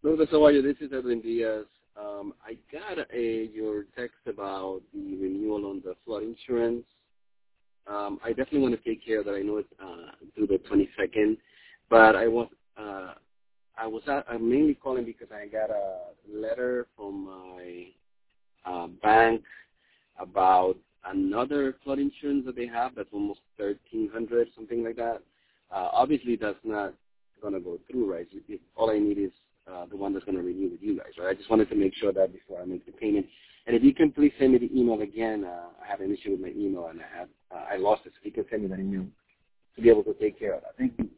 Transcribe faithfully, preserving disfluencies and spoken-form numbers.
Lucas, how are you? This is Edwin Diaz. Um, I got a your text about the renewal on the flood insurance. Um, I definitely want to take care of that. I know it's uh, due the twenty-second, but I was uh, I was at, I'm mainly calling because I got a letter from my uh, bank about another flood insurance that they have that's almost thirteen hundred, something like that. Uh, obviously, that's not going to go through, right? If all I need is uh, the one that's going to renew with you guys, right? I just wanted to make sure that before I make the payment. And if you can please send me the email again, uh, I have an issue with my email, and I have uh, I lost it, so you can send me that email to be able to take care of that. Thank you.